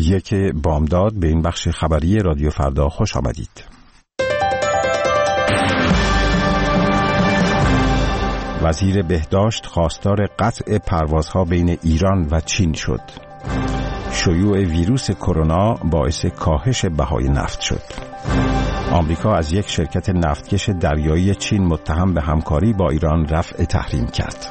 یک بامداد به این بخش خبری رادیو فردا خوش آمدید. وزیر بهداشت خواستار قطع پروازها بین ایران و چین شد. شیوع ویروس کرونا باعث کاهش بهای نفت شد. آمریکا از یک شرکت نفتکش دریایی چین متهم به همکاری با ایران رفع تحریم کرد.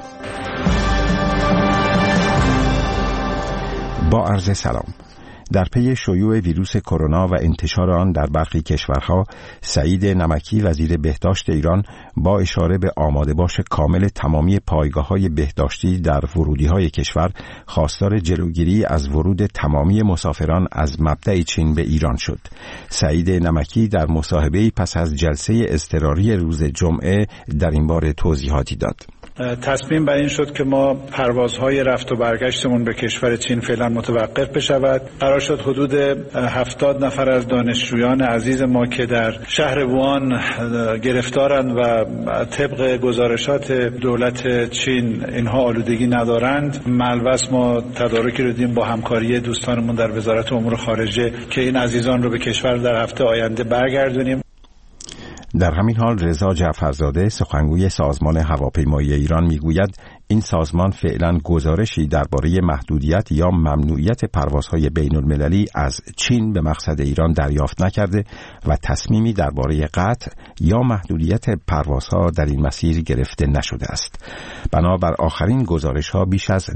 با عرض سلام. در پی شیوع ویروس کرونا و انتشار آن در برخی کشورها، سعید نمکی وزیر بهداشت ایران با اشاره به آماده باش کامل تمامی پایگاه‌های بهداشتی در ورودی‌های کشور خواستار جلوگیری از ورود تمامی مسافران از مبدأ چین به ایران شد. سعید نمکی در مصاحبه‌ای پس از جلسه اضطراری روز جمعه در این باره توضیحاتی داد. تصمیم بر این شد که ما پروازهای رفت و برگشتمون به کشور چین فعلا متوقف بشود. قرار شد حدود 70 نفر از دانشجویان عزیز ما که در شهر ووهان گرفتارند و طبق گزارشات دولت چین اینها آلودگی ندارند، ملوث ما تدارکی رو دیدیم با همکاری دوستانمون در وزارت امور خارجه که این عزیزان رو به کشور در هفته آینده برگردونیم. در همین حال رضا جعفرزاده سخنگوی سازمان هواپیمایی ایران میگوید این سازمان فعلا گزارشی درباره محدودیت یا ممنوعیت پروازهای بین المللی از چین به مقصد ایران دریافت نکرده و تصمیمی درباره قطع یا محدودیت پروازها در این مسیر گرفته نشده است. بنابر آخرین گزارش‌ها بیش از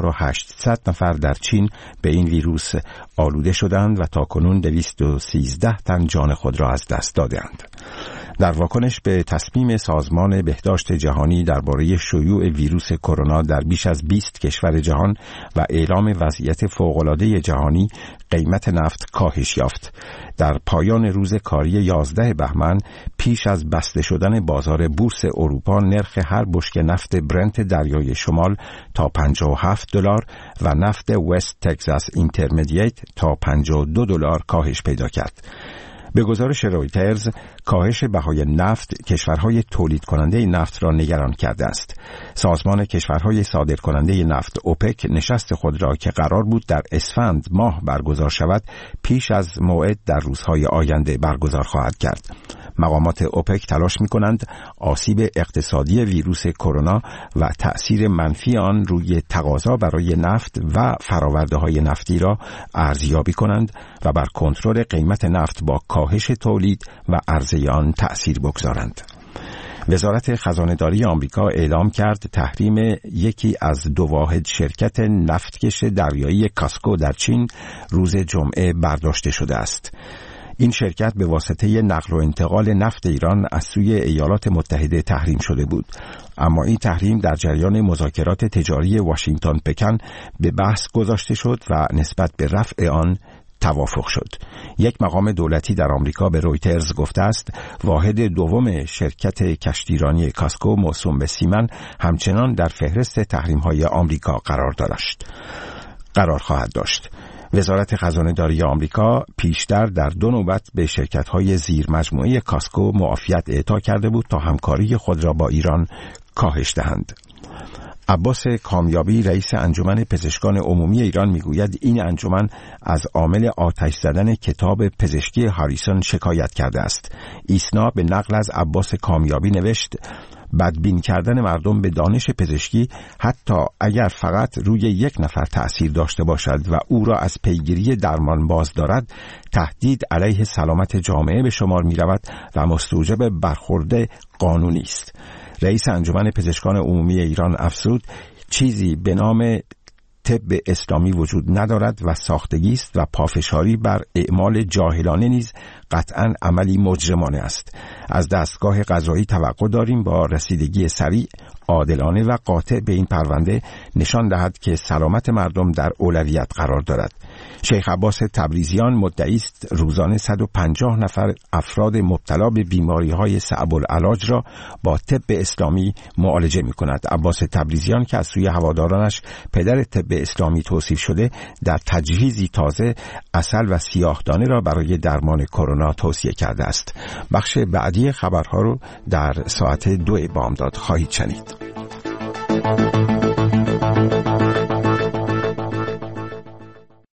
9800 نفر در چین به این ویروس آلوده شدند و تاکنون 213 تن جان خود را از دست دادند. در واکنش به تصمیم سازمان بهداشت جهانی درباره شیوع ویروس کرونا در بیش از 20 کشور جهان و اعلام وضعیت فوق‌العاده جهانی، قیمت نفت کاهش یافت. در پایان روز کاری 11 بهمن پیش از بسته شدن بازار بورس اروپا، نرخ هر بشکه نفت برنت دریای شمال تا $57 و نفت وست تگزاس اینترمدییت تا $52 کاهش پیدا کرد. به گزارش رویترز، کاهش بهای نفت کشورهای تولید کننده نفت را نگران کرده است. سازمان کشورهای صادر کننده نفت اوپک نشست خود را که قرار بود در اسفند ماه برگزار شود، پیش از موعد در روزهای آینده برگزار خواهد کرد. مقامات اوپک تلاش می‌کنند آسیب اقتصادی ویروس کرونا و تأثیر منفی آن روی تقاضا برای نفت و فرآورده‌های نفتی را ارزیابی کنند و بر کنترل قیمت نفت با کاهش تولید و عرضه آن تأثیر بگذارند. وزارت خزانه‌داری آمریکا اعلام کرد تحریم یکی از 2 واحد شرکت نفتکش دریایی کاسکو در چین روز جمعه برداشته شده است. این شرکت به واسطه نقل و انتقال نفت ایران از سوی ایالات متحده تحریم شده بود، اما این تحریم در جریان مذاکرات تجاری واشنگتن پکن به بحث گذاشته شد و نسبت به رفع آن توافق شد. یک مقام دولتی در آمریکا به رویترز گفته است واحد دوم شرکت کشتیرانی کاسکو موسوم به سیمن همچنان در فهرست تحریم‌های آمریکا قرار خواهد داشت. وزارت خزانه‌داری آمریکا پیشتر در 2 نوبت به شرکت‌های زیر مجموعه کاسکو معافیت اعطا کرده بود تا همکاری خود را با ایران کاهش دهند. عباس کامیابی رئیس انجمن پزشکان عمومی ایران میگوید این انجمن از عامل آتش زدن کتاب پزشکی هاریسون شکایت کرده است. ایسنا به نقل از عباس کامیابی نوشت بدبین کردن مردم به دانش پزشکی حتی اگر فقط روی یک نفر تأثیر داشته باشد و او را از پیگیری درمان باز دارد، تهدید علیه سلامت جامعه به شمار می رود و مستوجب برخورد قانونی است. رئیس انجمن پزشکان عمومی ایران افزود چیزی به نام طب اسلامی وجود ندارد و ساختگی است و پافشاری بر اعمال جاهلانه نیز قطعاً عملی مجرمانه است. از دستگاه قضایی توقع داریم با رسیدگی سریع، عادلانه و قاطع به این پرونده نشان دهد که سلامت مردم در اولویت قرار دارد. شیخ عباس تبریزیان مدعی است روزانه 150 نفر افراد مبتلا به بیماری‌های صعب العلاج را با طب اسلامی معالجه می‌کند. عباس تبریزیان که از سوی هوادارانش پدر طب اسلامی توصیف شده، در تجهیزی تازه عسل و سیاه‌دانه را برای درمان کرونا توصیه کرده است. بخش بعدی خبرها رو در ساعت 2 بامداد خواهید شنید.